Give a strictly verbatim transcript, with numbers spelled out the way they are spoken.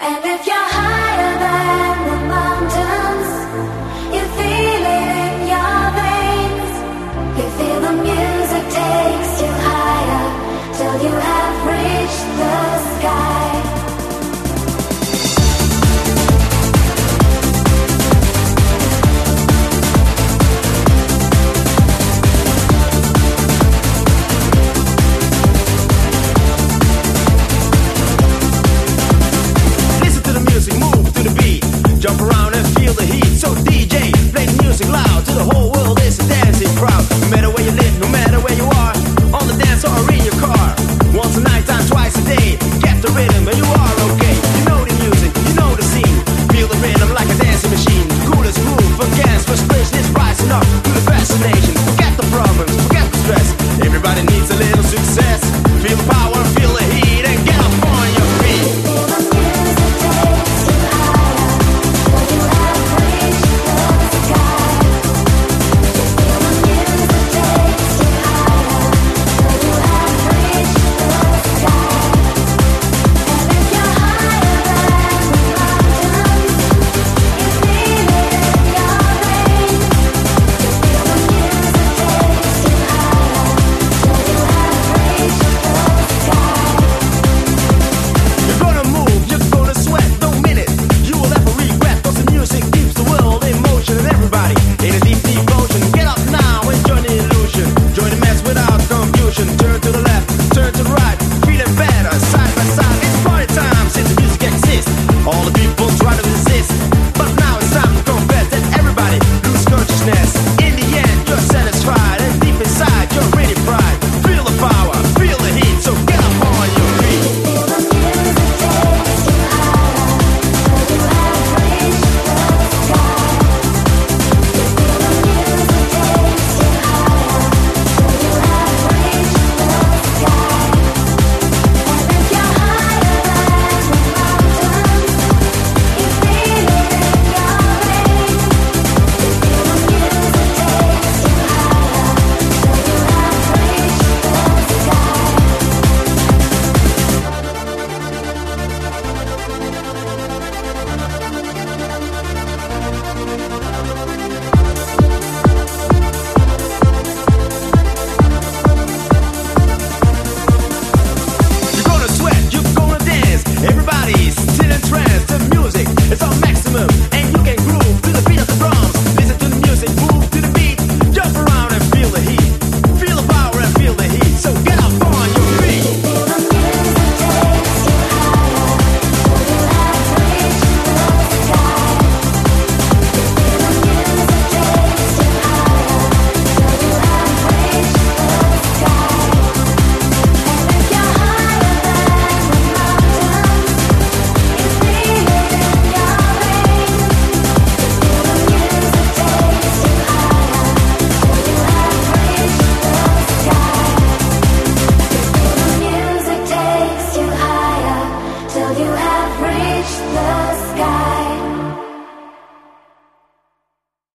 And if you're higher than the mountains, you feel it in your veins. You feel the music takes you higher till you have reached the sky. Jump around and feel the heat. So D J, play the music loud.